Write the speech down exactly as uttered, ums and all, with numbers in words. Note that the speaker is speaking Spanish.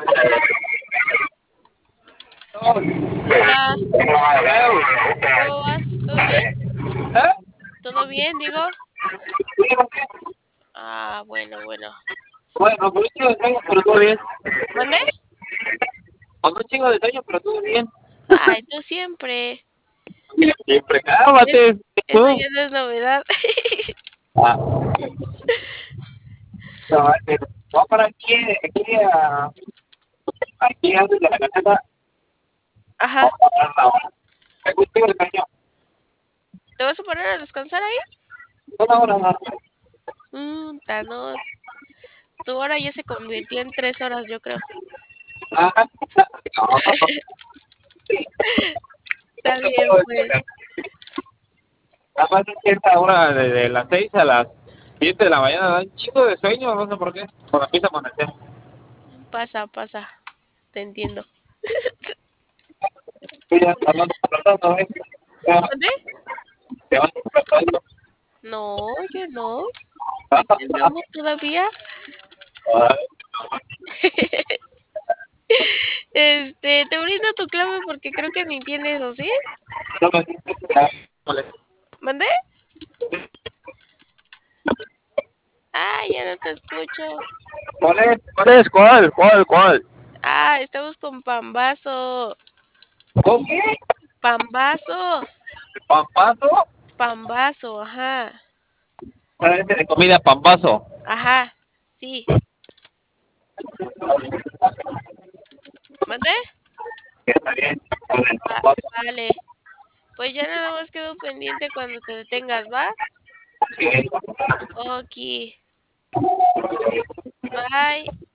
Hola, ¿cómo vas? ¿Todo bien? ¿Todo bien, digo? Ah, bueno, bueno. Bueno, con un chingo de sueño, pero todo bien. ¿Mandé? Con un chingo de sueño, pero todo bien. Ay, tú siempre. Siempre, Es- cálmate. Eso Tú. ya no es novedad. Ah, no, este, voy para aquí, aquí, a, aquí antes de la caseta. Ajá. Vamos a parar la hora. Tengo un chingo de sueño. ¿Te vas a poner a descansar ahí? Una hora más. Mmm, no. Tu hora ya se convirtió en tres horas, yo creo. Ah, no, Está bien, pues. nada más es que esta hora de, de las seis a las siete de la mañana da un chingo de sueño, no sé por qué. Cuando empieza a amanecer. Pasa, pasa. Te entiendo. Tú ya hablando por la tarde, ¿eh? Ya, ¿Mandé? te vas despertando. No, yo no. Aquí andamos todavía. Este, te brindo tu clave porque creo que ni tienes, ¿o sí? No me siento ya. Vale. ¿Mandé? Ah, ya no te escucho. ¿Cuál es? ¿Cuál es? ¿Cuál? ¿Cuál? ¿Cuál? Ah, estamos con Pambazo. ¿Con qué? Pambazo. ¿Pampazo? Pambazo, ajá. Parece de comida pambazo. Ajá. Sí. ¿Mandé? Está bien. Con el Va- pambazo. vale. Pues ya nada más quedo pendiente cuando te detengas, ¿va? Sí. Ok. Bye.